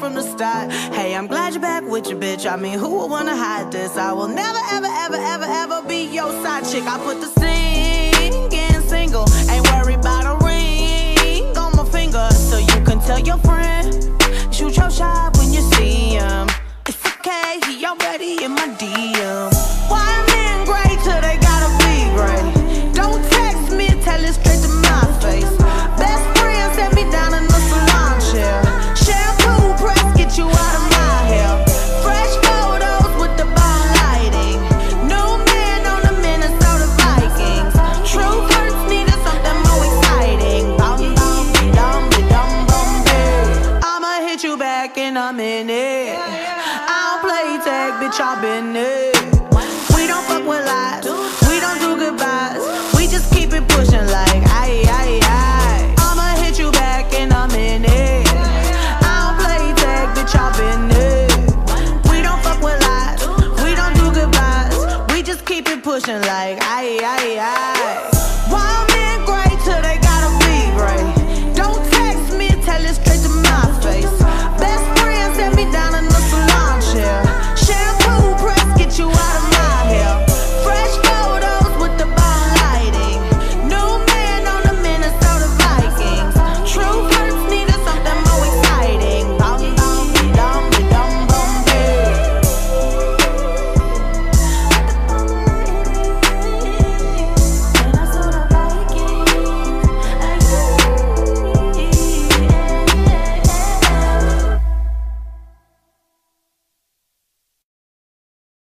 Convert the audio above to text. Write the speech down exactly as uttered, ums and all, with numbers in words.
from the start. Hey, I'm glad you're back with your bitch. I mean, who would wanna hide this? I will never, ever, ever, ever, ever be your side chick. I put the singing single, ain't worried about a ring on my finger. So you can tell your friend, shoot your shot when you see him. It's okay, he already in my D M. Why men gray till they gotta be gray? Don't text me, tell it straight to my face. Best friend set me down in the salon chair. Shampoo press, get you out of my hair. Fresh photos with the bomb lighting. New man on the Minnesota Vikings. True hurts needed something more exciting. Bum bum dum dum bum bum. I'ma hit you back in a minute. I don't play tag, bitch, I've been it. We don't fuck with lies, we don't do goodbyes. We just keep it pushing like aye, aye, aye. I'ma hit you back in a minute. I don't play tag, bitch, I've been it. We don't fuck with lies, we don't do goodbyes. We just keep it pushing like aye, aye, aye.